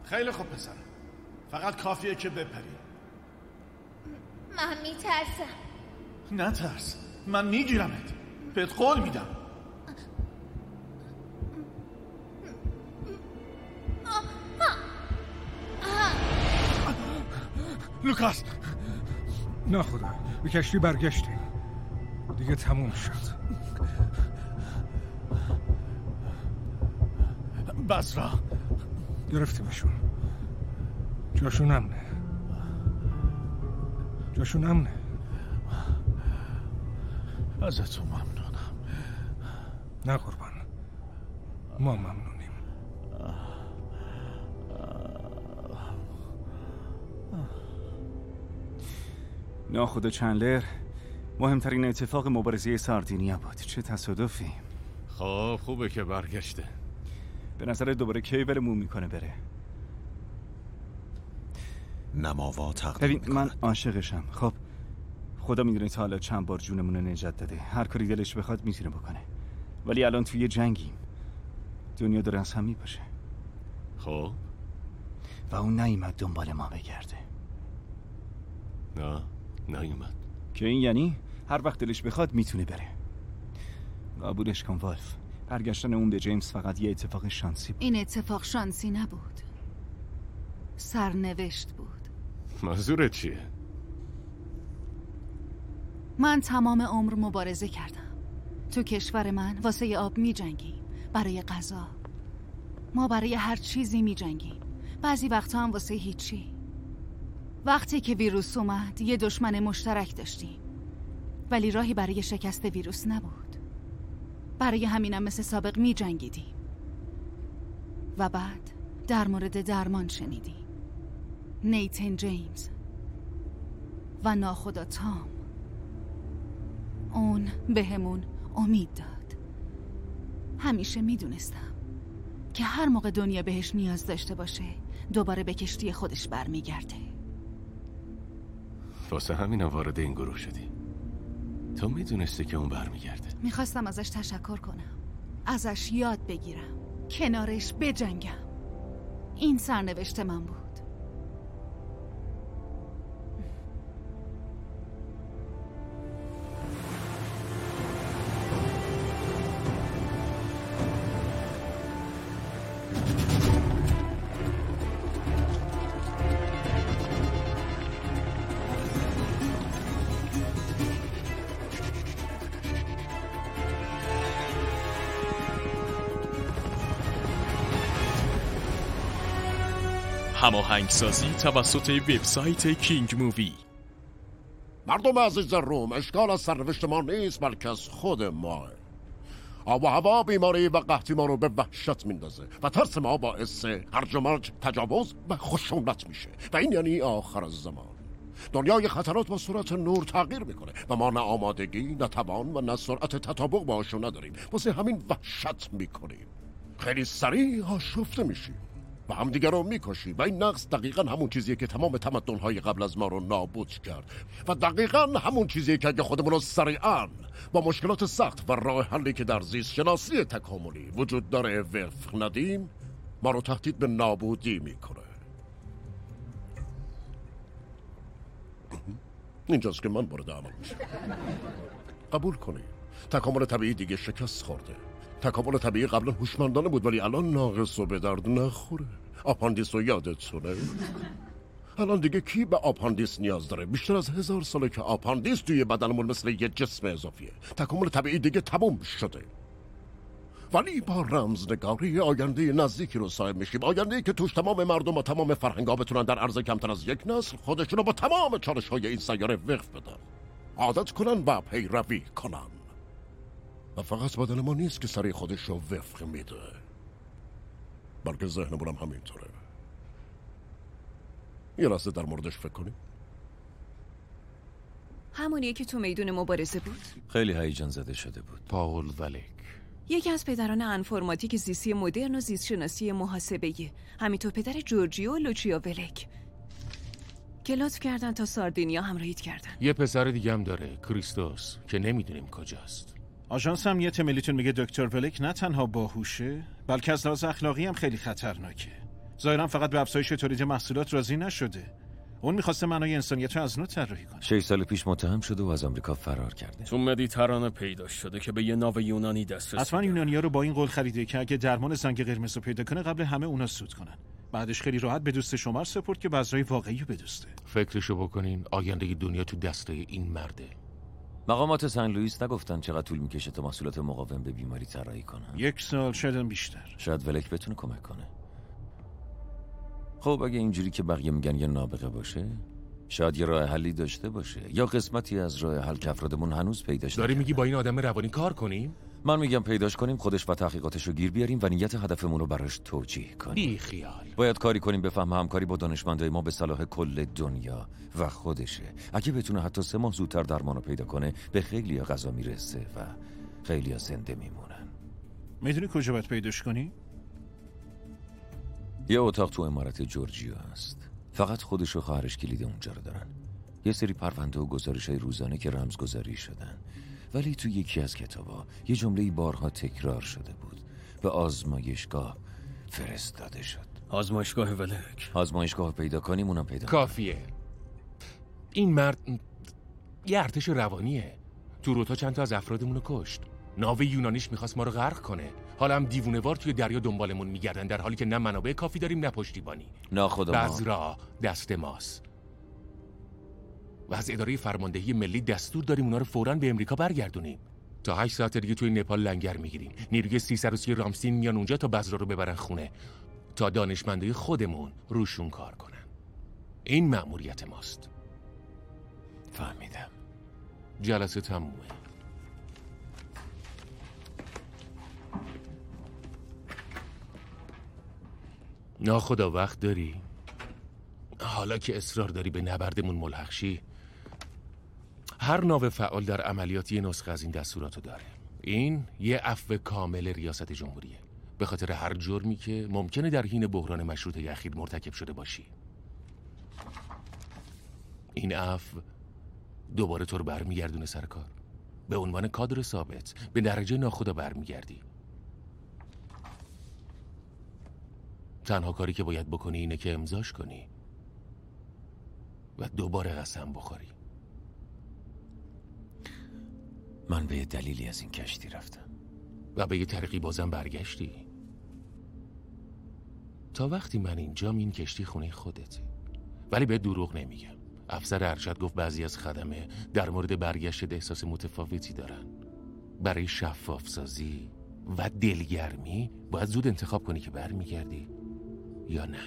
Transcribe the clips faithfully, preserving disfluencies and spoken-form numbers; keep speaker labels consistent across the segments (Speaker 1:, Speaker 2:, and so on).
Speaker 1: خیلی خوب پسرم، فقط کافیه که بپری.
Speaker 2: من میترسم.
Speaker 1: نترس، من میگیرمت، بهت قول میدم. لوکاس.
Speaker 3: نه خدا، به کشتی برگشتیم، دیگه تموم شد.
Speaker 1: بسرا
Speaker 3: گرفتیمشون، جاشون امنه، جاشون امنه.
Speaker 1: ازتون ممنونم.
Speaker 3: نه قربان، ما ممنونیم.
Speaker 4: ناخدا چندلر مهمترین اتفاق مبارزه ساردینیا بود. چه تصادفی.
Speaker 5: خب خوبه که برگشته.
Speaker 4: به نظر دوباره کی ولمون میکنه بره؟
Speaker 6: نماوا تقدیم
Speaker 4: ببین من عاشقشم. خب خدا میدونه تا حالا چند بار جونمون رو نجات داده. هر کاری دلش بخواد میتونه بکنه. ولی الان توی جنگیم، دنیا داره از هم میپاشه.
Speaker 5: خب
Speaker 4: و اون نیومد دنبال ما بگرده.
Speaker 5: نه نیومد.
Speaker 4: که این یعنی هر وقت دلش بخواد میتونه بره. قبولش کن والف، برگشتن اون به جیمز فقط یه اتفاق شانسی بود.
Speaker 7: این اتفاق شانسی نبود، سرنوشت بود.
Speaker 5: منظورت چیه؟
Speaker 7: من تمام عمر مبارزه کردم. تو کشور من واسه ی آب می جنگیم، برای غذا. ما برای هر چیزی می جنگیم، بعضی وقتا هم واسه هیچی. وقتی که ویروس اومد یه دشمن مشترک داشتیم، ولی راهی برای شکست ویروس نبود. برای همینم مثل سابق می جنگیدیم. و بعد در مورد درمان شنیدیم. نیتن جیمز و ناخدا تام، اون بهمون امید داد. همیشه میدونستم که هر موقع دنیا بهش نیاز داشته باشه دوباره به کشتی خودش برمیگرده.
Speaker 5: واسه همینم وارد این گروه شدی؟ تو میدونستی که اون برمیگرده؟
Speaker 7: میخواستم ازش تشکر کنم، ازش یاد بگیرم، کنارش بجنگم. این سرنوشت من بود.
Speaker 8: هماهنگسازی توسط وبسایت کینگ مووی.
Speaker 9: مردم عزیز روم، اشکال از سرنوشت ما نیست بلکه از خود ما. آب و هوا، بیماری و قحطی ما رو به وحشت میندازه و ترس ما باعث هرج و مرج، تجاوز و خشونت میشه و این یعنی آخر الزمان. دنیای خطرات با سرعت نور تغییر میکنه و ما نه آمادگی، نه توان و نه سرعت تطابق باهاشون نداریم. واسه همین وحشت میکنیم، خیلی سریع آشفته میشیم و همدیگر رو میکشیم و این نقص دقیقا همون چیزیه که تمام تمدن‌های قبل از ما رو نابود کرد و دقیقا همون چیزیه که اگه خودمون رو سریعا با مشکلات سخت و راه حلی که در زیست شناسی تکاملی وجود داره وفق ندیم، ما رو تهدید به نابودی میکنه. اینجاست که من وارد عمل میشم. قبول کنید تکامل طبیعی دیگه شکست خورده. تکامل طبیعی قبلا هوشمندانه بود ولی الان ناقص و به درد نخوره. آپاندیس رو یادتونه؟ الان دیگه کی به آپاندیس نیاز داره؟ بیشتر از هزار ساله که آپاندیس توی بدنمون مثل یه جسم اضافیه. تکامل طبیعی دیگه تموم شده. ولی با رمزنگاری آینده نزدیکی رو صاحب میشیم، آینده‌ای که توش تمام مردم و تمام فرهنگ‌ها بتونن در عرض کمتر از یک نسل خودشونو با تمام چالش‌های این سیاره وقف بدن، عادت کنن و پیروی کنن. و فقط بدن ما نیست که سریع خودش رو وفق میده، بلکه ذهنمون هم همینطوره. یه لحظه در موردش فکر کنیم.
Speaker 10: همونیه که تو میدون مبارزه بود؟
Speaker 6: خیلی هیجان زده شده بود.
Speaker 5: پاول ولک،
Speaker 10: یکی از پدران انفرماتیک زیستی مدرن و زیستشناسی محاسبه‌ای. همینطور پدر جورجیو و لوچیو ولک که لطف کردن تا ساردینیا همراهیت کردن.
Speaker 5: یه پسر دیگه هم داره، کریستوس، که نمیدونیم کجاست.
Speaker 1: آژانس هم ملیتون میگه دکتر ولک نه تنها باهوشه بلکه از لحاظ اخلاقی هم خیلی خطرناکه. ظاهرا فقط به افزایش تولید محصولات راضی نشده. اون می‌خواسته معنای انسانیت رو از نو طراحی کنه.
Speaker 6: شش سال پیش متهم شده و از آمریکا فرار کرده.
Speaker 8: تو مدیترانه پیدا شده که به یه ناو یونانی دسترسی.
Speaker 1: حتما یونانی‌ها رو با این قول خریده که اگه درمان زنگ قرمز رو پیدا کنه قبل همه اونا سود کنن. بعدش خیلی راحت به دوست شمار سپرد که بذرای واقعی رو بدوسته.
Speaker 9: فکرشو بکنین آینده دنیا تو دسته این مرده.
Speaker 6: مقامات سن لوئیس نگفتن چقدر طول میکشه تا محصولات مقاوم به بیماری طراحی کنن؟
Speaker 1: یک سال، شاید بیشتر.
Speaker 6: شاید ولک بتونه کمک کنه. خب اگه اینجوری که بقیه میگن یه نابغه باشه، شاید یه راه حلی داشته باشه، یا قسمتی از راه حل که افرادمون هنوز پیداش نکردن.
Speaker 9: داری میگی با این آدم روانی کار کنیم؟
Speaker 6: من میگم پیداش کنیم، خودش و تحقیقاتش رو گیر بیاریم و نیت هدفمون رو براش توجیه کنیم.
Speaker 9: بی خیال.
Speaker 6: باید کاری کنیم بفهمه همکاری با دانشمندای ما به صلاح کل دنیا و خودشه. اگه بتونه حتی سه ماه زودتر درمانو پیدا کنه، به خیلی‌ها غذا میرسه و خیلی‌ها زنده میمونن.
Speaker 1: میدونی کجا باید پیداش کنی؟
Speaker 6: یه اتاق تو عمارت جورجیا هست. فقط خودش و خواهرش کلید اونجا رو دارن. یه سری پرونده و گزارش‌های روزانه که رمزگذاری شدن. ولی تو یکی از کتابا یه جمله‌ای بارها تکرار شده بود. به آزمایشگاه فرستاده شد.
Speaker 8: آزمایشگاه ولک.
Speaker 6: آزمایشگاه پیدا کنیم اونم پیدا
Speaker 9: کافیه. این مرد یه ارتش روانیه. تو روتا چند تا از افرادمون رو کشت. ناو یونانیش میخواست ما رو غرق کنه. حالا هم دیوونه‌وار توی دریا دنبالمون میگردن، در حالی که نه منابع کافی داریم نه پشتیبانی.
Speaker 6: ناخدا ما
Speaker 9: بذرا دست ماست. و از اداره فرماندهی ملی دستور داریم اونا رو فوراً به امریکا برگردونیم. تا هشت ساعت دیگه توی نپال لنگر میگیریم. نیروی سیصد و سی رامسین میان اونجا تا بذرا رو ببرن خونه، تا دانشمندای خودمون روشون کار کنن. این مأموریت ماست.
Speaker 6: فهمیدم.
Speaker 9: جلسه تمومه. ناخدا وقت داری؟ حالا که اصرار داری به نبردمون ملحق شی، هر ناو فعال در عملیات یه نسخه از این دستوراتو داره. این یه عفو کامل ریاست جمهوریه به خاطر هر جرمی که ممکنه در حین بحران مشروطه اخیر مرتکب شده باشی. این عفو دوباره تو رو برمیگردونه سر کار. به عنوان کادر ثابت به درجه ناخدا برمیگردی. تنها کاری که باید بکنی اینه که امضاش کنی و دوباره قسم بخوری.
Speaker 6: من به یه دلیلی از این کشتی رفتم
Speaker 9: و به یه طریقی بازم برگشتی. تا وقتی من اینجام این کشتی خونه خودته. ولی به دروغ نمیگم. افسر ارشد گفت بعضی از خدمه در مورد برگشت احساس متفاوتی دارن. برای شفاف سازی و دلگرمی باید زود انتخاب کنی که برمیگردی یا نه.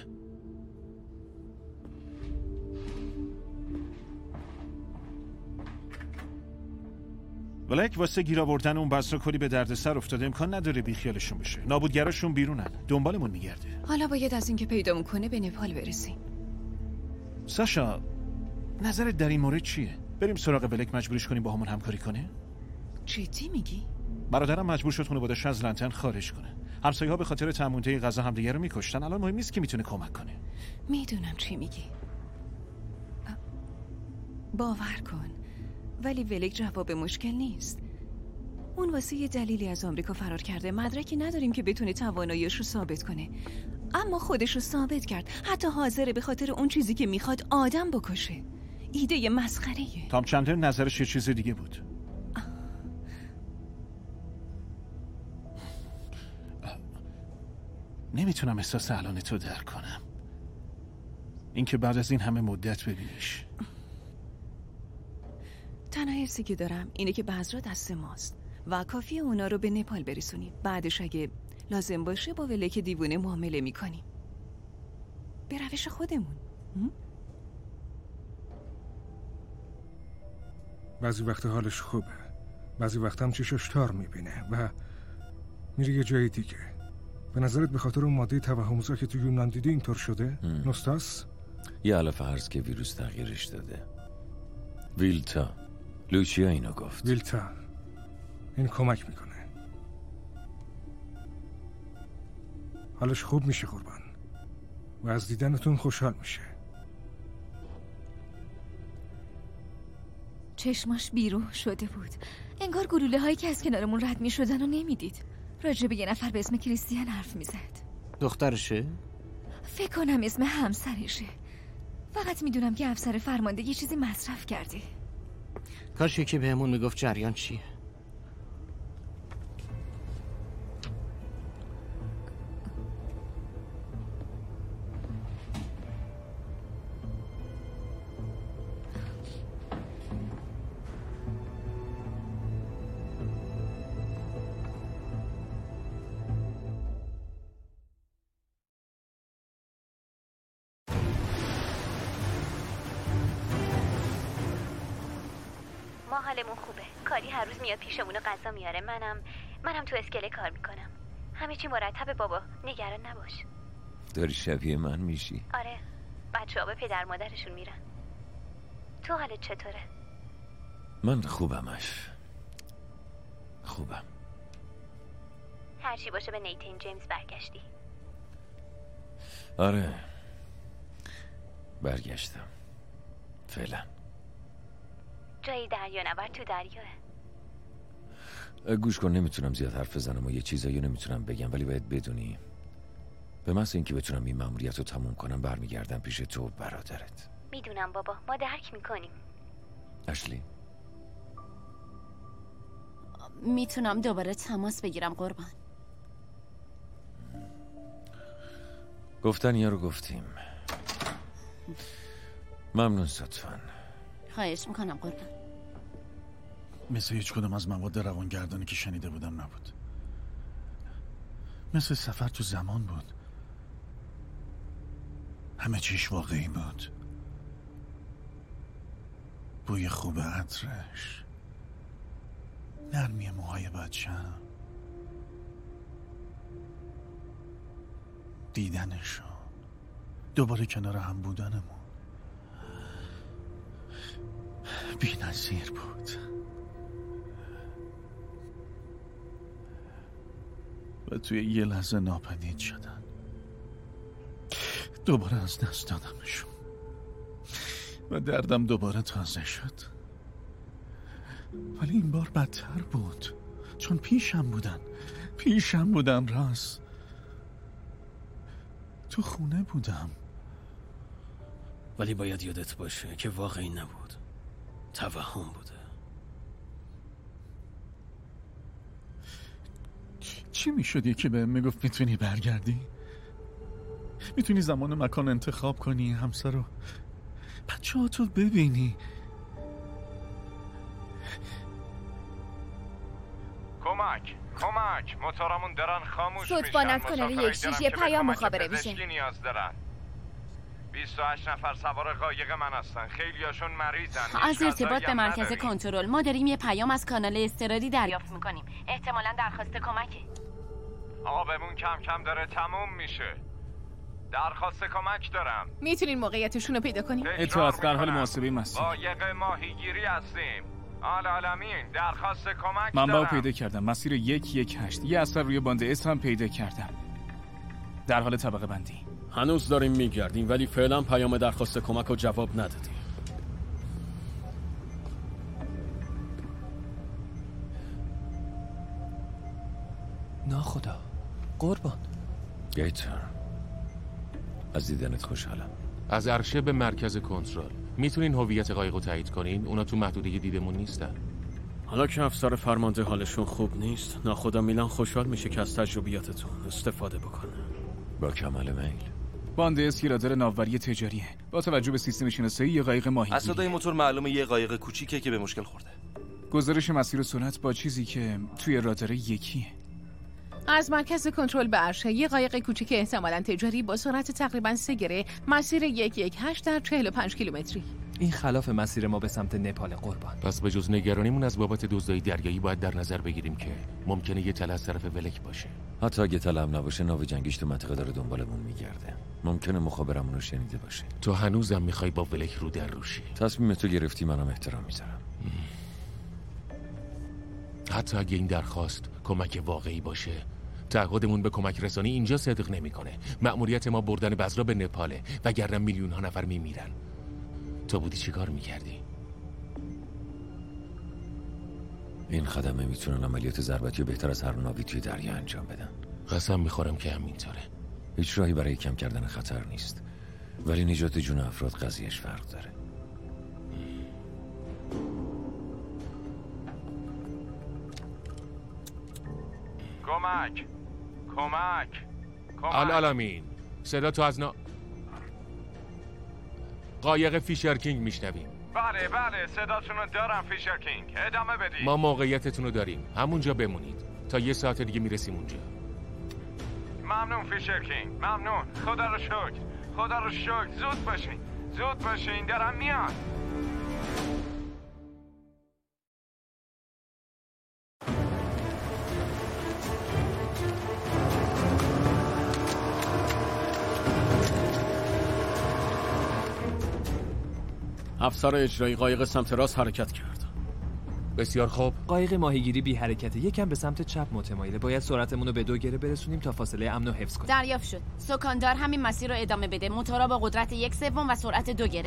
Speaker 1: ولک واسه گیر آوردن اون بذرا کلی به دردسر افتاده، امکان نداره بیخیالشون بشه. نابودگراشون بیرونن، دنبالمون میگرده.
Speaker 10: حالا باید از اینکه پیدا میکنه به نپال برسیم.
Speaker 1: ساشا، نظرت در این مورد چیه؟ بریم سراغ ولک مجبورش کنیم با همون همکاری کنه؟
Speaker 10: جدی میگی؟
Speaker 1: برادرم مجبور شد خانواده‌اش از لندن خارج کنه. همسایه‌ها به خاطر تمونده غذا همدیگه رو میکشتن. الان مهم نیست که میتونه کمک کنه.
Speaker 10: میدونم چی میگی. باور کن، ولی ولک جواب مشکل نیست. اون واسه یه دلیلی از آمریکا فرار کرده. مدرکی نداریم که بتونه تواناییش رو ثابت کنه، اما خودش رو ثابت کرد. حتی حاضره به خاطر اون چیزی که میخواد آدم بکشه. ایده یه مسخره‌ایه.
Speaker 1: تام چندلر نظرش یه چیز دیگه بود. نمیتونم احساس الان تو درک کنم، اینکه بعد از این همه مدت ببینیش.
Speaker 10: تنها حسی که دارم اینه که بذرا دست ماست و کافیه اونا رو به نپال برسونیم. بعدش اگه لازم باشه با ولک دیوونه معامله میکنیم به روش خودمون.
Speaker 3: بعضی وقت حالش خوبه، بعضی وقت هم چشاش تار میبینه و میره یه جای دیگه. به نظرت به خاطر اون ماده توهم‌آمیزا که تو یونان دیدی اینطور شده؟ نوستاس؟
Speaker 6: یه علف فرض که ویروس تغییرش داده. ویلتا لوچیا اینو گفت.
Speaker 3: ویلتا این کمک میکنه. حالش خوب میشه قربان و از دیدنتون خوشحال میشه.
Speaker 2: چشماش بیروح شده بود، انگار گلوله هایی که از کنارمون رد میشدن و نمیدید. راجع به یه نفر به اسم کریستیان حرف میزد.
Speaker 11: دخترشه؟
Speaker 2: فکر کنم اسم همسرشه. فقط میدونم که افسر فرمانده یه چیزی مصرف کرده.
Speaker 11: کاش یکی بهمون میگفت جریان چیه.
Speaker 12: ما حالمون خوبه. کاری هر روز میاد پیشمون غذا میاره. منم منم تو اسکله کار میکنم. همه چی مرتبه بابا. نگران نباش.
Speaker 6: داری شبیه من میشی.
Speaker 12: آره. بچه‌ها به پدر مادرشون میرن. تو حالت چطوره؟
Speaker 6: من خوبمش. خوبم.
Speaker 12: هر چی باشه به نیتن جیمز برگشتی.
Speaker 6: آره. برگشتم. فعلا.
Speaker 12: جای دریانورد تو دریاه.
Speaker 6: گوش کن، نمیتونم زیاد حرف بزنم و یه چیزایی نمیتونم بگم، ولی باید بدونی به محض اینکه بتونم این مأموریت رو تموم کنم برمیگردم پیش تو برادرت.
Speaker 12: میدونم بابا، ما درک میکنیم.
Speaker 6: اشلی،
Speaker 13: میتونم دوباره تماس بگیرم قربان؟
Speaker 6: گفتن یا رو گفتیم. ممنون صدفاً.
Speaker 13: خواهش میکنم قربان.
Speaker 1: مثل هیچ کدوم از مواد روانگردانی که شنیده بودم نبود. مثل سفر تو زمان بود. همه چیش واقعی بود. بوی خوب عطرش، نرمی موهای بچه‌م، دیدنشون، دوباره کنار هم بودنمون بی‌نظیر بود. و توی یه لحظه ناپدید شدن. دوباره از دست دادمشون و دردم دوباره تازه شد. ولی این بار بدتر بود، چون پیشم بودن پیشم بودن راست. تو خونه بودم.
Speaker 8: ولی باید یادت باشه که واقعی نبود، توهم بوده.
Speaker 1: چی میشد یکی بهم میگفت میتونی برگردی؟ میتونی زمان و مکان انتخاب کنی، همسر رو بچه ها تو ببینی.
Speaker 14: کمک کمک موتورمون دارن خاموش میشن.
Speaker 2: صدفانت کنه یک شیش یه پیام مخابره میشه.
Speaker 14: نیاز دارن. بیست و هشت نفر سوار قایق من هستن. خیلیاشون مریضن.
Speaker 13: از ارتباط به مرکز کنترل ما داریم یه پیام از کانال اضطراری دریافت میکنیم. احتمالاً درخواست کمکه.
Speaker 14: آبمون کم کم داره تموم میشه. درخواست کمک دارم.
Speaker 10: میتونین موقعیتشون رو پیدا کنیم؟
Speaker 4: اطلاعات در حال محاسبه مسیر.
Speaker 14: قایق ماهیگیری هستیم. العالمین درخواست کمک
Speaker 4: منبع
Speaker 14: دارم.
Speaker 4: رو پیدا کردم. مسیر یک یک هشت. یه اثر روی باند اس هم پیدا کردم. در حال طبقه بندی.
Speaker 8: هنوز داریم میگردیم ولی فعلا پیام درخواست کمک رو جواب ندادیم.
Speaker 15: ناخدا قربان.
Speaker 6: گیتر، از دیدنت خوشحالم.
Speaker 5: از عرشه به مرکز کنترل. میتونین هویت قایق رو تایید کنین؟ اونا تو محدوده دیدمون نیستن.
Speaker 8: حالا که افسر فرمانده حالشون خوب نیست، ناخدا میلان خوشحال میشه که از تجربیاتتون استفاده بکنه.
Speaker 6: با کمال میل.
Speaker 4: باند اس رادار ناوبری تجاریه. با توجه به سیستم شناسایی یه قایق ماهیگیری.
Speaker 15: از صدای موتور معلومه یه قایق کوچیکه که به مشکل خورده.
Speaker 4: گزارش مسیر و سرعت با چیزی که توی رادار یکیه.
Speaker 10: از مرکز کنترل به عرشه یه قایق کوچیک احتمالاً تجاری با سرعت تقریباً سه گره مسیر یک یک هشت در چهل و پنج کیلومتری.
Speaker 15: این خلاف مسیر ما به سمت نپال قربان.
Speaker 5: پس به جز نگرانیمون از بابت دزدای دریایی باید در نظر بگیریم که ممکنه یه تله از طرف ولک باشه.
Speaker 6: حتی اگه تله هم نباشه، ناو جنگیش تو منطقه داره دنبالمون میگرده. ممکنه مخابرمون رو شنیده باشه.
Speaker 5: تو هنوزم میخوای با ولک رو در روشی.
Speaker 6: تصمیم تو گرفتی، منم احترام میذارم.
Speaker 5: حتی اگه این درخواست کمک واقعی باشه، تعهدمون به کمک رسانی اینجا صدق نمیکنه. مأموریت ما بردن بذرا به نپاله، وگرنه میلیون ها نفر میمیرن. تو بودی چیکار میکردی؟
Speaker 6: این خدمه میتونن عملیات ضربتی و بهتر از هر ناوی توی دریا انجام بدن.
Speaker 5: قسم میخورم که همینطوره.
Speaker 6: هیچ راهی برای کم کردن خطر نیست، ولی نجات جون افراد قضیهش فرق داره.
Speaker 14: کمک کمک کمک
Speaker 5: العالمین، صدا تو از نا... قایق فیشر کینگ میشنویم.
Speaker 14: بله بله صداتون رو دارم فیشر کینگ، ادامه بدید.
Speaker 5: ما موقعیتتون رو داریم، همونجا بمونید تا یه ساعت دیگه میرسیم اونجا.
Speaker 14: ممنون فیشر کینگ، ممنون. خدا رو شکر، خدا رو شکر. زود باشین، زود باشین، دارم میاد.
Speaker 8: افسر اجرایی قایق سمت راست حرکت کرد.
Speaker 5: بسیار خوب.
Speaker 15: قایق ماهیگیری بی حرکته، یکم به سمت چپ متمایله. باید سرعتمون رو به دو گره برسونیم تا فاصله امن رو حفظ کنیم.
Speaker 13: دریافت شد. سکاندار همین مسیر رو ادامه بده. موتورا با قدرت یک سوم و سرعت دو گره.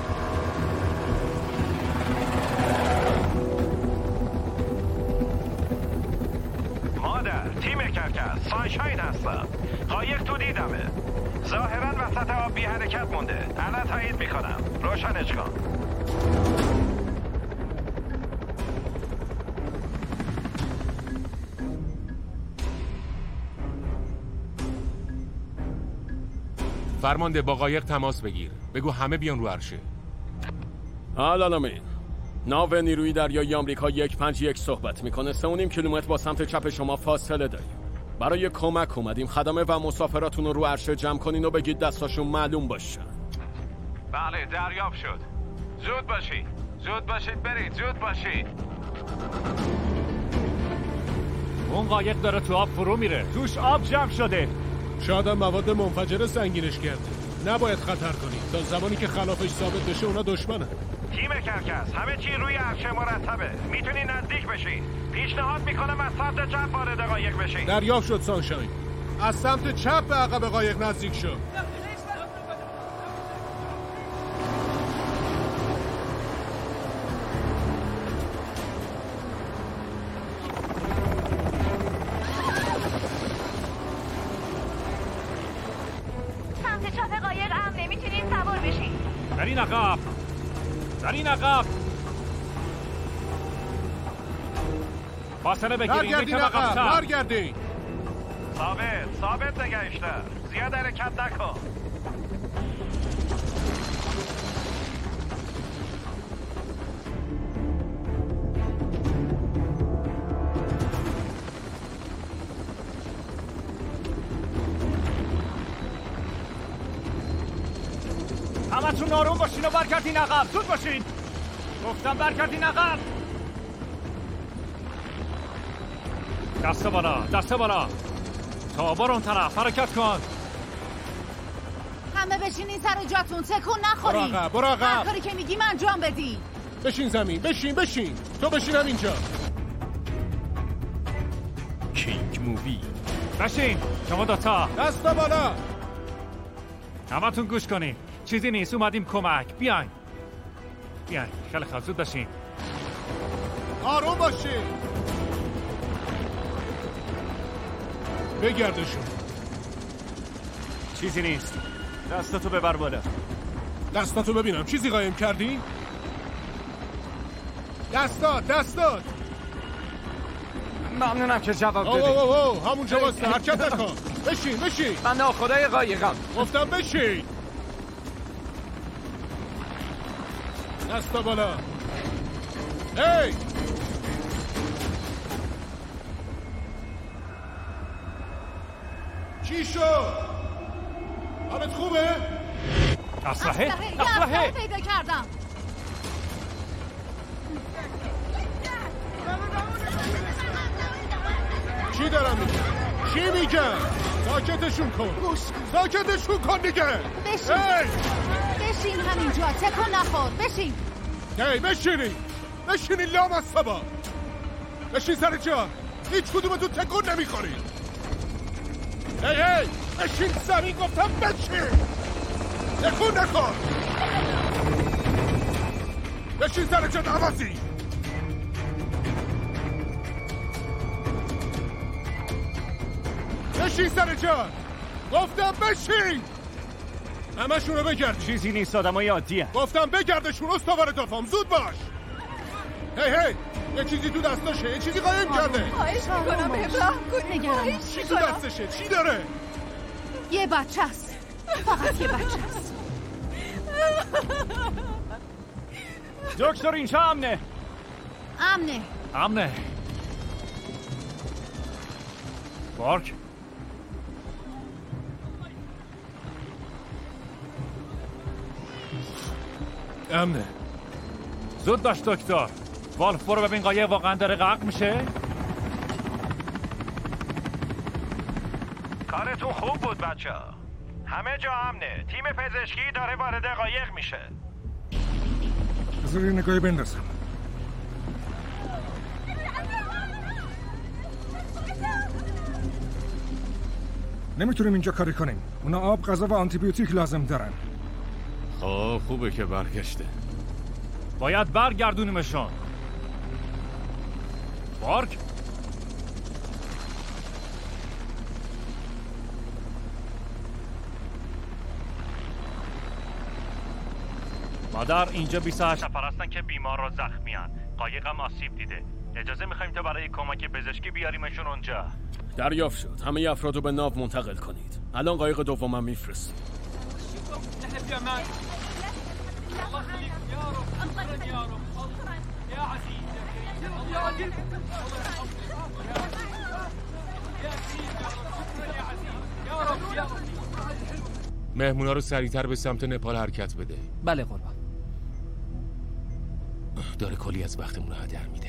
Speaker 14: مادر، تیم کرکس، سانشاین هستم. قایق تو دیدمه. ظاهراً وسط آب بی حرکت مونده. الان تایید میکنم. روشنش کن.
Speaker 5: فرمانده با قایق تماس بگیر. بگو همه بیان رو عرشه.
Speaker 8: العالمین، ناو نیروی دریایی آمریکا یک پنج یک صحبت میکنه. سه و نیم کیلومتر با سمت چپ شما فاصله داریم. برای کمک اومدیم. خدمه و مسافراتون رو رو عرشه جمع کنین و بگید دستاشون معلوم باشن.
Speaker 14: بله دریافت شد. زود باشید، زود باشید، برید، زود باشید.
Speaker 16: اون قایق داره تو آب فرو میره. توش آب جمع شده.
Speaker 3: شاید هم مواد منفجره سنگینش کرده. نباید خطر کنید. تا زمانی که خلافش ثابت بشه اونا دشمنن.
Speaker 14: تیم کرکس، همه چی روی عرشه مرتبه. میتونی نزدیک بشین. پیشنهاد میکنم از سمت چپ وارد قایق بشین.
Speaker 3: دریافت شد سانشاین. از سمت چپ به عقب قایق نزدیک شد.
Speaker 12: سمت چپ قایق امنه، میتونین سوار بشین.
Speaker 16: در این عقب، در این عقب. فاصله بگیرین.
Speaker 3: برگردین عقب، برگردین.
Speaker 14: ثابت، ثابت نگهش دار. زیاد حرکت نکن.
Speaker 16: همتون آروم باشین و برگردین عقب. زود باشین. گفتم برگردین عقب. دست بالا، دست بالا. تا برو اون طرف حرکت کن.
Speaker 7: همه بشینین سر جاتون، تکون نخورین.
Speaker 3: برو عقب، برو عقب.
Speaker 7: هر کاری که میگیم انجام بدین.
Speaker 3: بشین زمین، بشین بشین. تو بشینم اینجا.
Speaker 16: کینگ مووی. بشین شما دوتا.
Speaker 3: دست بالا.
Speaker 16: همتون گوش کنین. چیزی نیست، اومدیم کمک. بیاین بیاین. خیلی خوب، زود بشین.
Speaker 3: آروم باشین. بگردشون.
Speaker 16: چیزی نیست. دستاتو ببر بالا.
Speaker 3: دستاتو ببینم. چیزی قایم کردی؟ دستات، دستات.
Speaker 14: ممنونم که جواب
Speaker 3: دادی.
Speaker 14: دادی.
Speaker 3: او او او همونجا واسه حرکت نکن. بشین بشین.
Speaker 14: من ناخدای قایقم.
Speaker 3: گفتم بشین. دستا بالا. هی چی شد؟ حالت خوبه؟
Speaker 16: اسلحه؟
Speaker 7: اسلحه پیدا کردم.
Speaker 3: چی دارم میگن؟ چی میگن؟ ساکتشون کن.
Speaker 7: گوش
Speaker 3: ساکتشون کن دیگه.
Speaker 7: بشین. هی بشین همینجا، تکون نخور. بشین.
Speaker 3: هی بشینی. بشینی لام از سبا. بشین سر جا. هیچ کدومتون تکون نمیخوری. هی هی بشین زمین، گفتم بشین. تکون نکن. بشین سر جا نوازی. بشین سر جا. گفتم بشین. همشونو بگرد.
Speaker 15: چیزی نیست، آدمای عادیه.
Speaker 3: گفتم بگردشون استوار دافام. زود باش. هی هی یه چیزی تو دستشه، یه چیزی قایم کرده.
Speaker 2: خواهش میکنم بهم رحم کنی.
Speaker 7: نگران
Speaker 3: چی تو دستشه؟ چی داره؟
Speaker 7: یه بچه است. فقط یه بچه است.
Speaker 15: دکتر اینجا امنه.
Speaker 7: امنه.
Speaker 16: امنه. بارک.
Speaker 3: امنه.
Speaker 16: زود باش دکتر. والف برو ببین قایق واقعا داره غرق میشه.
Speaker 14: کارتون خوب بود بچه ها. همه جا امنه. تیم پزشکی داره وارد قایق میشه.
Speaker 3: بذار یه نگاهی بندازم. نمیتونیم اینجا کاری کنیم. اونا آب، غذا و آنتی بیوتیک لازم دارن.
Speaker 5: خب خوبه که برگشته.
Speaker 16: باید برگردونیمشون. بارک. مادر اینجا بیست و هشت نفر هستن که بیمار رو زخمیان. قایقم آسیب دیده. اجازه میخوایم تا برای کمک پزشکی بیاریمشون اونجا.
Speaker 8: دریافت شد. همه افرادو به ناو منتقل کنید. الان قایق دومم میفرست.
Speaker 5: مهمونا رو سریعتر به سمت نپال حرکت بده.
Speaker 15: بله قربان.
Speaker 5: داره کلی از وقتمون رو هدر میده.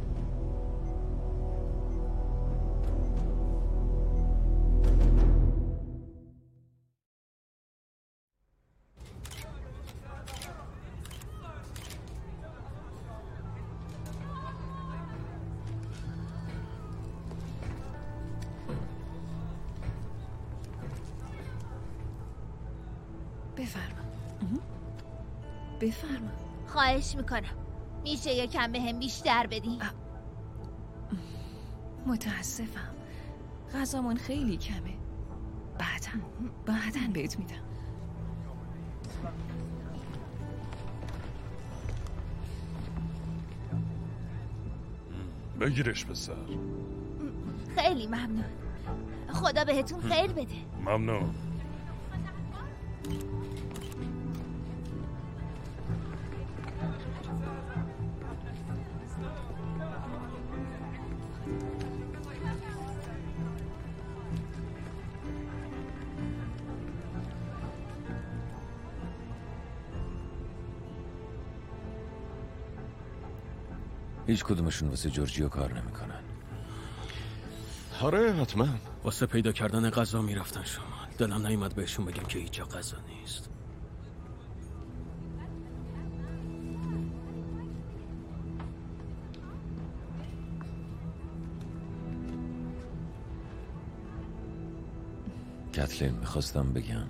Speaker 10: بفرما. بفرما.
Speaker 12: خواهش میکنم میشه یکم بهم بیشتر بدین؟
Speaker 10: متاسفم غذامون خیلی کمه. بعدن بعدن بهت میدم.
Speaker 3: بگیرش پسر.
Speaker 12: خیلی ممنون. خدا بهتون خیر بده.
Speaker 3: ممنون.
Speaker 6: هیچ کدومشون واسه جورجیو کار نمیکنن.
Speaker 5: آره حتما.
Speaker 8: واسه پیدا کردن غذا میرفتن شما. دلم نیومد بهشون بگم که هیچ جا غذا نیست.
Speaker 6: کتلین میخواستم بگم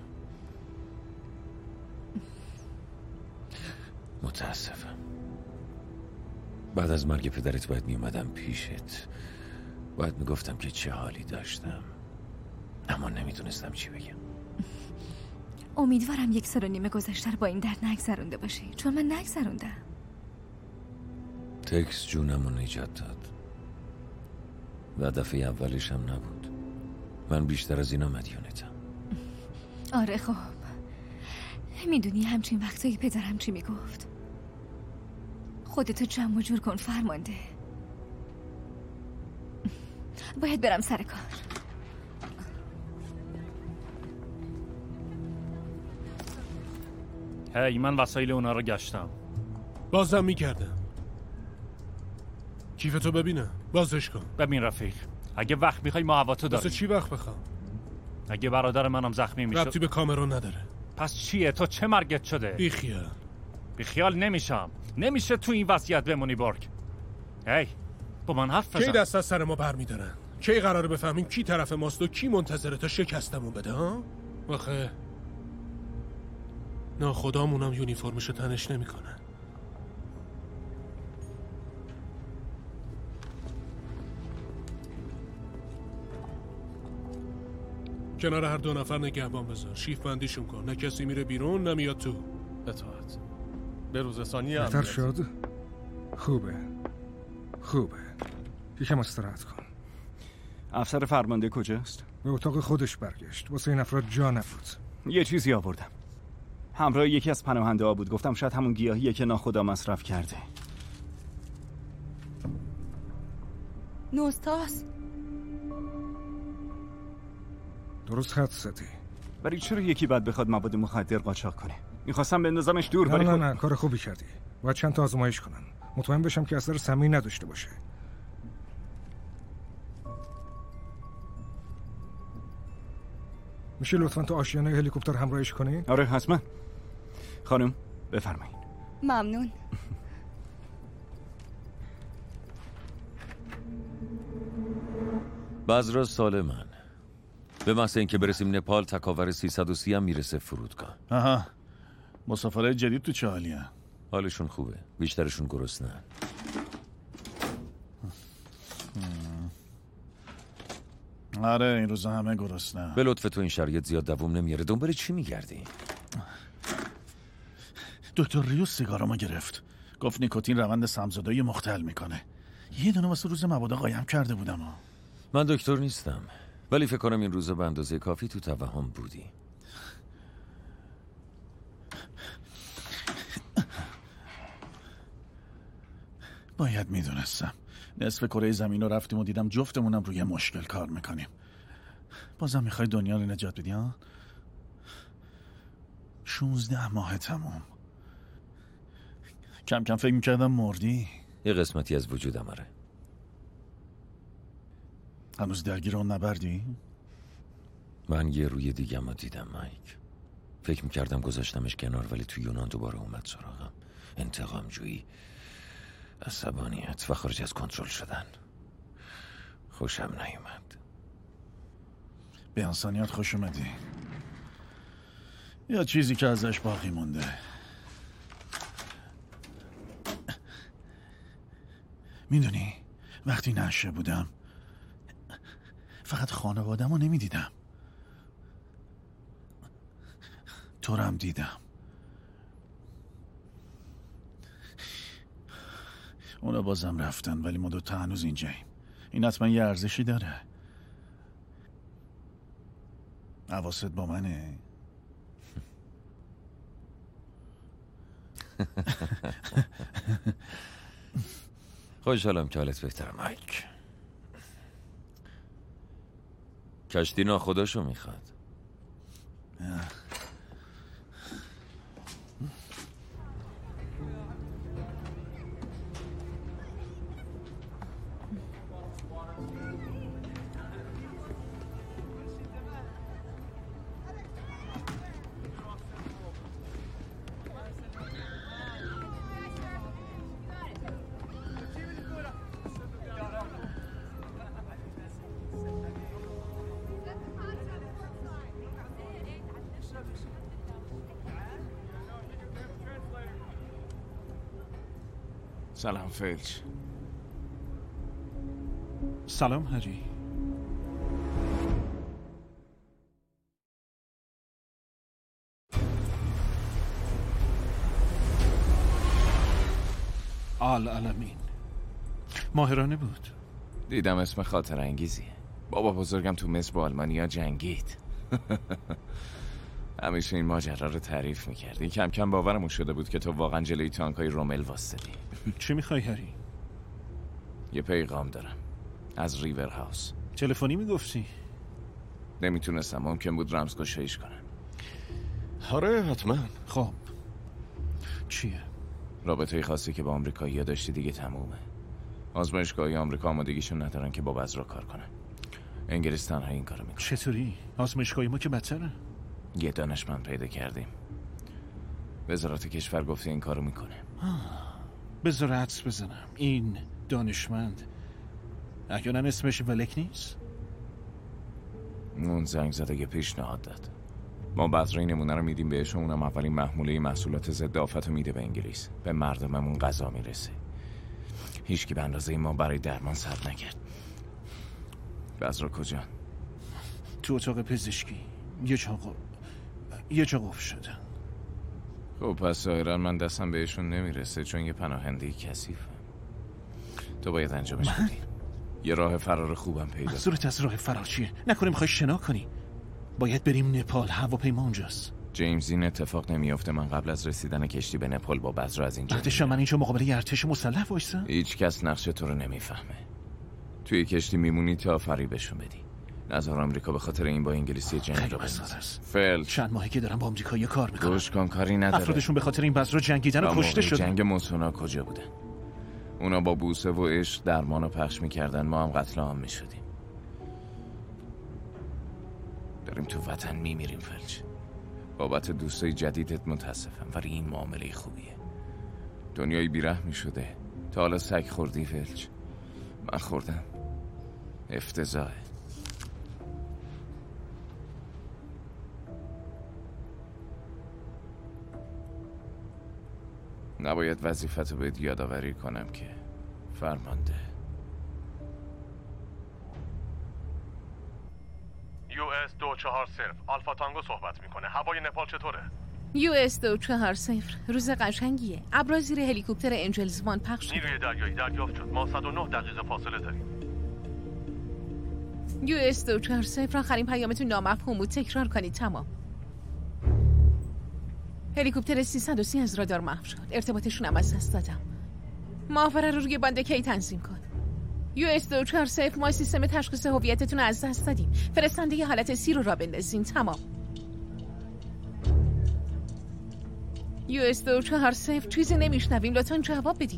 Speaker 6: متاسفم. بعد از مرگ پدرت باید میومدم پیشت، باید میگفتم که چه حالی داشتم، اما نمیتونستم چی بگم.
Speaker 2: امیدوارم یک سال و نیمه گذشته با این درد نگذرونده باشی، چون من نگذروندم.
Speaker 6: تکس جونمو نجات داد و دفعه اولش هم نبود. من بیشتر از اینا مدیونتم.
Speaker 2: آره خب میدونی همچین وقتایی پدرم چی میگفت؟ خودتو جمع و جور کن فرمانده. باید برم سر کار.
Speaker 16: هی من وسایل اونا رو گشتم.
Speaker 3: بازم میکردم. کیفتو ببینم. بازش کن.
Speaker 16: ببین رفیق، اگه وقت میخوای ما هواتو داریم.
Speaker 3: واسه چی وقت بخوام؟
Speaker 16: اگه برادر منم زخمی میشه
Speaker 3: ربطی به کامرون نداره.
Speaker 16: پس چیه؟ تو چه مرگت شده؟
Speaker 3: بیخیال.
Speaker 16: بیخیال نمیشم. نمیشه تو این وضعیت بمونی برگ. هی با من حرف بزن.
Speaker 3: کی دست از سر ما برمیدارن؟ کی قراره بفهمیم کی طرف ماست و کی منتظره تا شکستمون بده ها؟ آخه نه خدامونم یونیفرمشو تنش نمیکنن. کنار هر دو نفر نگهبان بذار. شیف بندیشون کن. نه کسی میره بیرون نه میاد تو.
Speaker 1: اطاعت. به روز ثانی
Speaker 17: بهتر شد؟ خوبه خوبه یکم استراحت کن.
Speaker 4: افسر فرمانده کجاست؟
Speaker 17: به اتاق خودش برگشت. واسه این افراد جا نبود.
Speaker 4: یه چیزی آوردم. همراه یکی از پناهنده ها بود. گفتم شاید همون گیاهیه که ناخدا مصرف کرده.
Speaker 13: نوستاس
Speaker 17: درست حد زدی.
Speaker 4: ولی چرا یکی بعد بخواد مواد مخدر قاچاق کنه؟ میخواستم بندازمش دور.
Speaker 17: نه
Speaker 4: ولی
Speaker 17: نه
Speaker 4: خود...
Speaker 17: نه کار خوبی کردی. باید چند تا آزمایش کنن. مطمئن بشم که اثر سمی نداشته باشه. میشه لطفاً تو آشیانه هلیکوپتر همراهیش کنی؟
Speaker 4: آره حتما. خانم بفرمایید.
Speaker 2: ممنون.
Speaker 6: بذرا سالمن. به محض اینکه برسیم نپال تکاور سیصد و سی هم میرسه فرودگاه.
Speaker 1: آها. مسافرای جدید تو چه حالی هن؟
Speaker 6: حالشون خوبه. بیشترشون گرسنه‌ن.
Speaker 1: آره این روزا همه گرسنه.
Speaker 6: به لطف تو این شرایط زیاد دوام نمیاره. دنبال چی میگردی؟
Speaker 1: دکتر ریو سیگارامو گرفت. گفت نیکوتین روند سمزدایی مختل میکنه. یه دونه واسه روز مبادا قایم کرده بودم ها.
Speaker 6: من دکتر نیستم ولی فکر کنم این روزا به اندازه کافی تو توهم بودی.
Speaker 1: باید میدونستم. نصف کره زمین رو رفتیم و دیدم جفتمونم روی مشکل کار میکنیم. بازم میخوای دنیا رو نجات بدی ها؟ شونزده ماه تموم. کم کم فکر میکردم مردی.
Speaker 6: یه قسمتی از وجودم آره.
Speaker 1: هنوز درگیر اون نبردی؟
Speaker 6: من یه روی دیگم رو دیدم مایک. فکر میکردم گذاشتمش کنار ولی تو یونان دوباره اومد سراغم. انتقام جویی، عصبانیت و خارج از کنترل شدن. خوشم نیومد.
Speaker 1: به انسانیت خوش اومدی. یا چیزی که ازش باقی مونده. میدونی وقتی نشه بودم فقط خانوادم رو نمیدیدم، تو رو هم دیدم. اونا بازم رفتن ولی ما دوتا هنوز اینجاییم. این حتما یه ارزشی داره. حواست با منه.
Speaker 6: خوشحالم که حالت بهتره مایک. کشتی ناخداشو میخواد.
Speaker 18: سلام فلچ.
Speaker 1: سلام هری. آل علمین. ماهرانه بود.
Speaker 18: دیدم اسم خاطر انگیزیه. بابا بزرگم تو مصر با آلمانیا جنگید. همیشه این ماجرا رو تعریف میکردی. کم کم باورمون شده بود که تو واقعا جلوی تانکای رومل واسطی.
Speaker 1: چی میخوای هری؟
Speaker 18: یه پیغام دارم از ریور هاوس.
Speaker 1: تلفنی میگفتی؟
Speaker 18: نمیتونستم، ممکن بود رمز گشایش کنم.
Speaker 1: آره حتما. خب چیه؟
Speaker 18: رابطه خاصی که با آمریکایی‌ها داشتی دیگه تمومه. آزمایشگاهی آمریکا آمادگیشون ندارن که با بذرا کار کنن. انگلیس تنها این کارو میکنه.
Speaker 1: چطوری؟ آزمایشگاهی ما که بدتره.
Speaker 18: یه دانشمند پیدا کردیم. وزارت کشور گفته این کارو میکنه.
Speaker 1: بذار حدس بزنم این دانشمند احیانا اسمش ولک نیست؟
Speaker 18: اون زنگ زده یه پیشنهاد داد. ما بذر این نمونه رو میدیم بهش و اونم اولین محموله محصولات ضد آفت رو میده به انگلیس. به مردممون غذا میرسه. هیچکی به اندازه ما برای درمان صبر نکرد. بذر کجا؟
Speaker 17: تو اتاق پزشکی یه جا یه جا قفل شدن.
Speaker 18: خب پس ظاهرا من دستم بهشون نمیرسه چون یه پناهنده کثیفم. تو باید انجامش بدی. یه راه فرار خوبم پیدا.
Speaker 17: منظورت از راه فرار چیه؟ نکنه میخوای شنا کنی؟ باید بریم نپال، هواپیما اونجاست.
Speaker 18: جیمز این اتفاق نمیافته. من قبل از رسیدن کشتی به نپال با بذر از اینجا
Speaker 17: بعدش من اینجا مقابل ارتش مسلح وایسم؟
Speaker 18: هیچ کس نقش تو رو نمیفهمه. توی کشتی میمونی تا فریبشون بدی. نظر آمریکا به خاطر این با انگلیسی جنگ رو بندازه. فل
Speaker 17: چند ماهی که دارم با آمریکایی‌ها کار میکنم.
Speaker 18: گوش کن کاری نداره.
Speaker 17: افرادشون به خاطر این بذر جنگیدن و کشته شدن.
Speaker 18: جنگ موسونا کجا بودن؟ اونا با بوسه و عشق درمانو پخش میکردن، ما هم قتل عام میشدیم. داریم تو وطن میمیریم فلج. بابت دوستای جدیدت متاسفم ولی این معامله خوبیه. دنیای بیرحمی شده. تا حالا سگ خوردی فلج؟ من خوردم. افتضاحه. نباید وظیفتو بهت یادآوری کنم که فرمانده.
Speaker 16: یو اس دو چهار صفر آلفا تانگو صحبت میکنه. هوای نپال چطوره؟
Speaker 19: یو اس دو چهار صفر روز قشنگیه. ابرا زیر هلیکوپتر انجلز وان پخش شد.
Speaker 16: نیروی دریایی دریافت شد. ما صد و نه دقیقه فاصله داریم.
Speaker 19: یو اس دو چهار صفر آخرین پیامتون نامفهوم بود. تکرار کنید. تمام. هلیکوپتر سیصد و سی از رادار محو شد. ارتباطشون هم از دست دادم. ماهواره رو روی باند کی تنظیم کن. یو اس دو چهار صفر ما سیستم تشخیص هویتتون رو از دست دادیم. فرستنده ی حالت سی رو را بندازین. تمام. یو اس دو چهار صفر چیزی نمیشنویم. لطفاً جواب بدیم.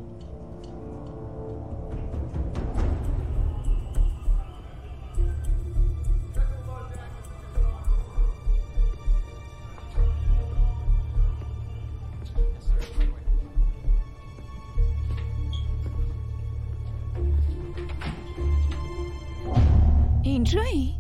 Speaker 10: اینجایی؟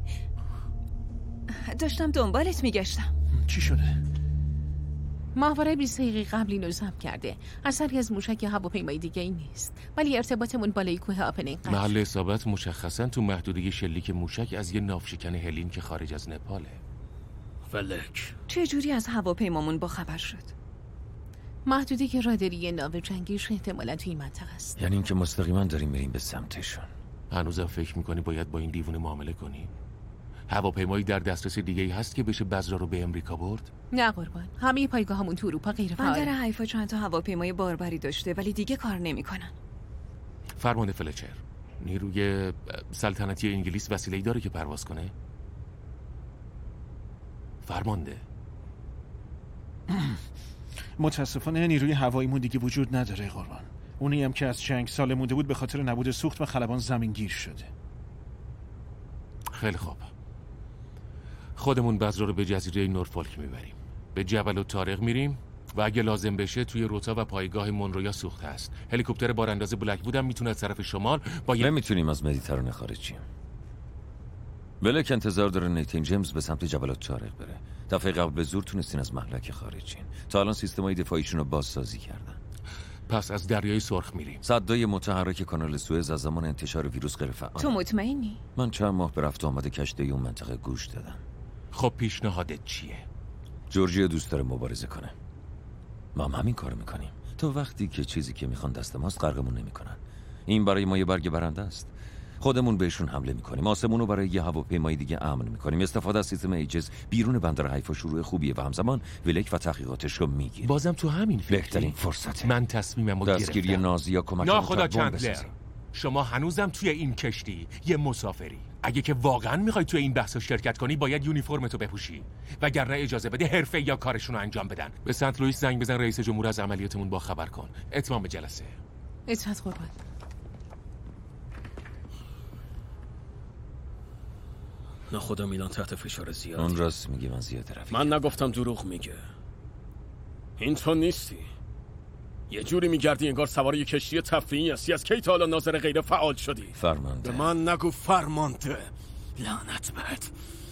Speaker 10: داشتم دنبالت میگشتم.
Speaker 17: چی شده؟
Speaker 19: ماهواره بیست دقیقه قبل اینو ضبط کرده. اثری از موشک یا هواپیمای دیگه ای نیست، ولی ارتباطمون بالای کوه آپنین قطع.
Speaker 5: محل اصابت مشخصا تو محدوده شلیک موشک از یه ناوشکن هلین که خارج از نپاله.
Speaker 10: فلک چه جوری از هواپیمامون با خبر شد؟
Speaker 19: محدوده که راداری ناو جنگیش احتمالاً تو این منطقه است.
Speaker 6: یعنی اینکه مستقیما داریم میریم به سمتشون.
Speaker 5: هنوزم فکر میکنی باید با این دیوونه معامله کنی؟ هواپیمایی در دسترس دیگه ای هست که بشه بذرا رو به امریکا برد؟
Speaker 19: نه قربان، همه پایگاهمون تو اروپا غیر فعال.
Speaker 10: بندر حیفا چند تا هواپیمای باربری داشته ولی دیگه کار نمیکنن.
Speaker 5: فرمانده فلچر، نیروی سلطنتی انگلیس وسیله‌ای داره که پرواز کنه؟ فرمانده
Speaker 17: متاسفانه نیروی هواییمون دیگه وجود نداره قربان. اونی هم که از جنگ سال مونده بود به خاطر نبود سوخت و خلبان زمین گیر شده.
Speaker 5: خیلی خوب، خودمون بذرا رو به جزیره نورفولک میبریم، به جبل و طارق میریم و اگه لازم بشه توی روتا و پایگاه مونرویا سوخت هست. هلیکوپتر بارانداز بلک بودم میتونه از طرف شمال با ی...
Speaker 6: نمیتونیم از مدیترانه خارج شیم. بلک انتظار داره نیتن جیمز به سمت جبل و طارق بره. دفعه قبل به زور تونستین از مهلک خارج شین. تا الان سیستمای دفاعیشون رو بازسازی کردن.
Speaker 5: پس از دریای سرخ میریم.
Speaker 6: سدای متحرک کانال سوئز از زمان انتشار ویروس غیر فعال.
Speaker 10: تو مطمئنی؟
Speaker 6: من چند ماه به رفت و آمد کشتی اون منطقه گوش دادم.
Speaker 5: خب پیشنهادت چیه؟
Speaker 6: جورجیا دوست داره مبارزه کنه. ما هم همین کارو میکنیم. تا وقتی که چیزی که میخوان دست ماست غرقمون نمیکنن. این برای ما یه برگ برنده است. خودمون بهشون حمله میکنیم. آسمون رو برای یه هواپیمای دیگه امن میکنیم. استفاده از سیستم ایجز بیرون بندر حیفا شروع خوبیه و همزمان ولک و تحقیقاتش رو میگیره.
Speaker 5: بازم تو همین فکری؟
Speaker 6: بهترین فرصته.
Speaker 5: من تصمیممو گرفتم.
Speaker 6: دستگیری نازیا کمک
Speaker 5: ناخدا چندلر، شما هنوزم توی این کشتی یه مسافری. اگه که واقعا میخوای توی این بحث شرکت کنی باید یونیفرمتو بپوشی، وگرنه اجازه بده حرفه یا کارشون رو انجام بدن. به سنت لوئیس زنگ بزن، رئیس جمهور از عملیاتمون با خبر کن. اتمام جلسه.
Speaker 19: اطاعت قربان.
Speaker 8: نه خدا میلان تحت فشار زیاد.
Speaker 6: اون راست میگه، من زیاد روی.
Speaker 8: من نگفتم دروغ میگه. این تو نیستی. یه جوری میگردی انگار سوار یه کشتی تفریحی هستی. از کی تا حالا ناظر غیر فعال شدی؟
Speaker 6: فرمانده.
Speaker 8: به من نگو فرمانده. لعنت بهت.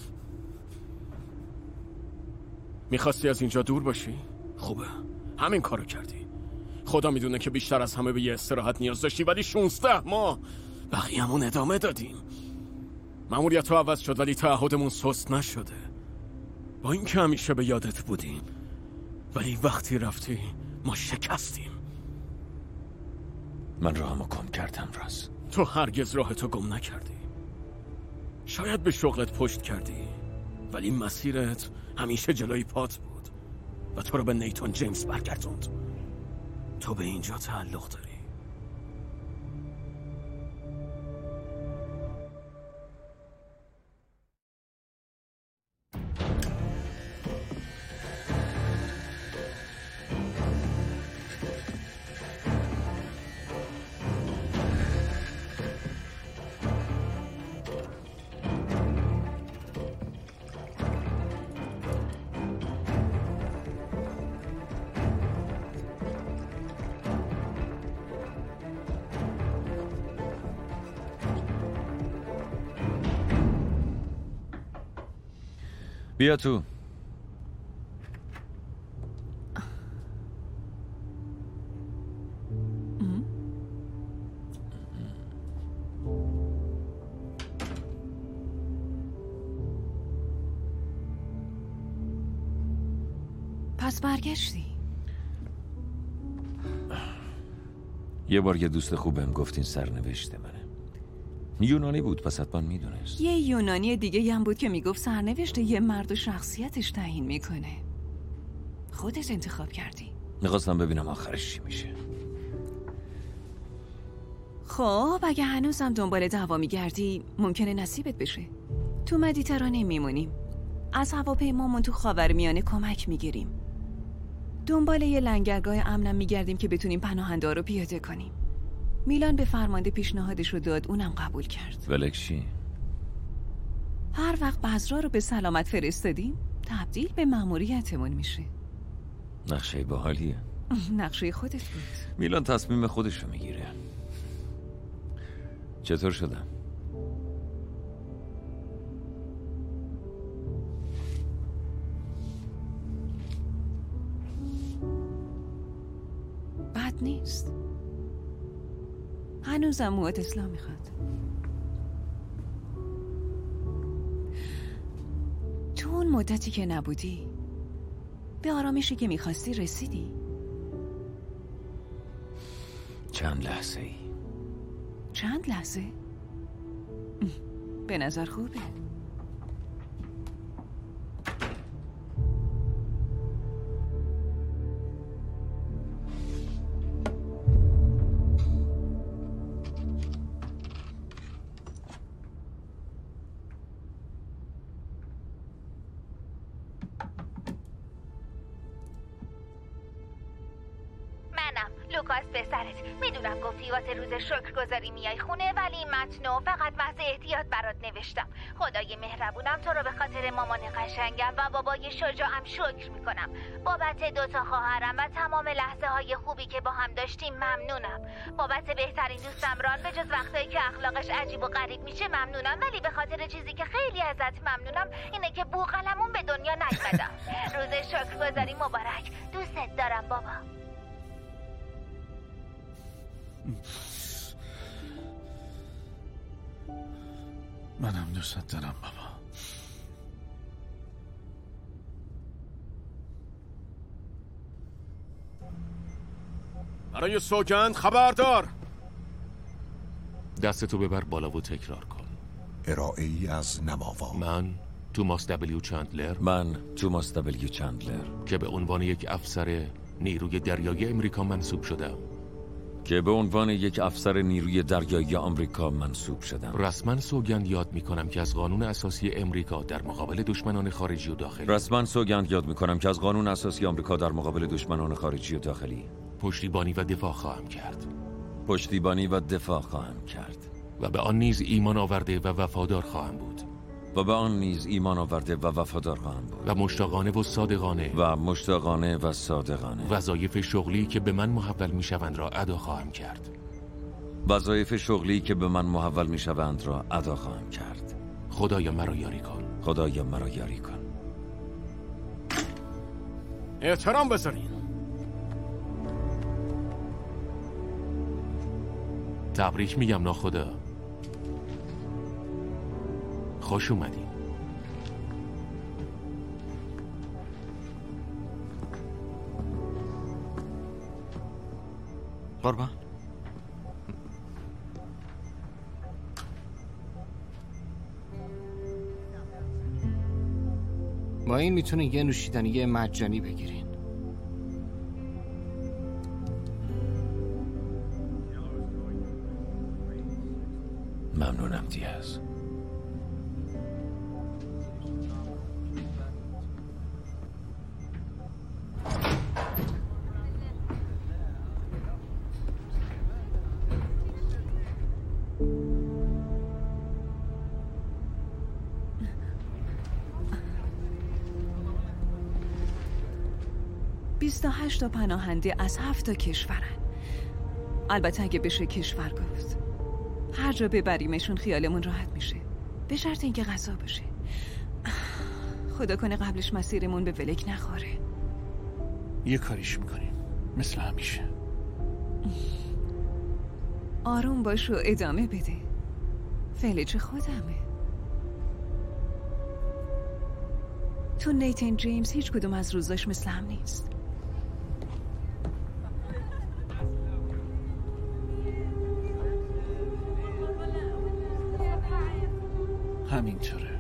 Speaker 8: میخواستی از اینجا دور باشی؟ خوبه، همین کارو کردی. خدا میدونه که بیشتر از همه به یه استراحت نیاز داشتی، ولی شانزده ماه بقیه‌مون ادامه دادیم. مأموریت تو عوض شد ولی تعهدمون سست نشده. با اینکه همیشه به یادت بودیم، ولی وقتی رفتی ما شکستیم.
Speaker 6: من راهمو گم کردم راز.
Speaker 8: تو هرگز راهتو گم نکردی. شاید به شغلت پشت کردی، ولی مسیرت همیشه جلوی پات بود و تو رو به نیتون جیمز برگردوند. تو به اینجا تعلق داری.
Speaker 6: بیا تو.
Speaker 10: پس برگشتی؟
Speaker 6: یه بار یه دوست خوبم گفت این سرنوشت منه. یونانی بود، پس حتما میدونست.
Speaker 10: یه یونانی دیگه هم بود که میگفت سرنوشت یه مرد و شخصیتش تعیین میکنه. خودت انتخاب کردی.
Speaker 6: میخواستم ببینم آخرش چی میشه.
Speaker 10: خب اگه هنوزم دنبال دعوا میگردی ممکنه نصیبت بشه. تو مدیترانه میمونیم، از هواپیمامون تو خاورمیانه کمک میگیریم، دنبال یه لنگرگاه امنم میگردیم که بتونیم پناهنده رو پیاده کنیم. میلان به فرمانده پیشنهادش رو داد، اونم قبول کرد.
Speaker 6: ولک چی؟
Speaker 10: هر وقت بذرا رو به سلامت فرستادیم تبدیل به مأموریتمون میشه.
Speaker 6: نقشه باحالیه.
Speaker 10: نقشه خودت بود.
Speaker 6: میلان تصمیم خودش رو میگیره. چطور شدم؟
Speaker 10: بد نیست. هنوزم موات اسلام میخواد. تو اون مدتی که نبودی به آرامشی که میخواستی رسیدی؟
Speaker 6: چند لحظه ای.
Speaker 10: چند لحظه؟ به نظر خوبه.
Speaker 12: لوکاس پسرت. میدونم گفتی واسه روز شکرگزاری میای خونه، ولی متنو فقط محض احتیاط برات نوشتم. خدای مهربونم تو رو به خاطر مامان قشنگم و بابای شجاعم شکر میکنم. بابت دوتا خواهرم و تمام لحظه های خوبی که با هم داشتیم ممنونم. بابت بهترین دوستم ران، به جز وقتایی که اخلاقش عجیب و غریب میشه ممنونم، ولی به خاطر چیزی که خیلی ازت ممنونم اینه که بوقلمون به دنیا نیومدم. روز شکرگزاری مبارک. دوستت دارم بابا.
Speaker 1: منم دوست دارم بابا.
Speaker 8: برای سوگند خبردار.
Speaker 5: دستتو ببر بالا و تکرار کن.
Speaker 9: ارائه ای از نماوا.
Speaker 5: من توماس دبلیو چندلر.
Speaker 6: من توماس دبلیو چندلر
Speaker 5: که به عنوان یک افسر نیروی دریایی امریکا منصوب شدم.
Speaker 6: که به عنوان یک افسر نیروی دریایی آمریکا منصوب شدم.
Speaker 5: رسما سوگند یاد میکنم که از قانون اساسی امریکا در مقابل دشمنان خارجی و داخلی.
Speaker 6: رسما سوگند یاد میکنم که از قانون اساسی آمریکا در مقابل دشمنان خارجی و داخلی
Speaker 5: پشتیبانی و دفاع خواهم کرد.
Speaker 6: پشتیبانی و دفاع خواهم کرد.
Speaker 5: و به آن نیز ایمان آورده و وفادار خواهم بود.
Speaker 6: و به آن نیز ایمان آورده و وفادار خواهم بود.
Speaker 5: و مشتاقانه و صادقانه
Speaker 6: و مشتاقانه و صادقانه
Speaker 5: وظایف شغلی که به من محول میشوند را ادا خواهم کرد.
Speaker 6: وظایف شغلی که به من محول میشوند را ادا خواهم کرد.
Speaker 5: خدایا مرا یاری کن.
Speaker 6: خدایا مرا یاری کن.
Speaker 8: احترام بذارین.
Speaker 5: تبریک میگم ناخدا. خوش اومدین.
Speaker 11: قربان. با این میتونین یه نوشیدنی مجانی بگیرین.
Speaker 6: ممنونم دیاز.
Speaker 10: بیست و هشت تا پناهنده از هفت تا کشورن. البته اگه بشه کشور گفت. هر جا ببریمشون خیالمون راحت میشه. به شرط اینکه غذا باشه. خدا کنه قبلش مسیرمون به ولک نخوره.
Speaker 17: یه کاریش میکنیم مثل همیشه.
Speaker 10: آروم باش و ادامه بده. فلج خودمه. تو نیتن جیمز هیچ کدوم از روزاش مثل هم نیست.
Speaker 17: همینطوره.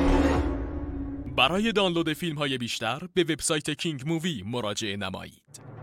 Speaker 20: برای دانلود فیلم های بیشتر به وبسایت کینگ مووی مراجعه نمایید.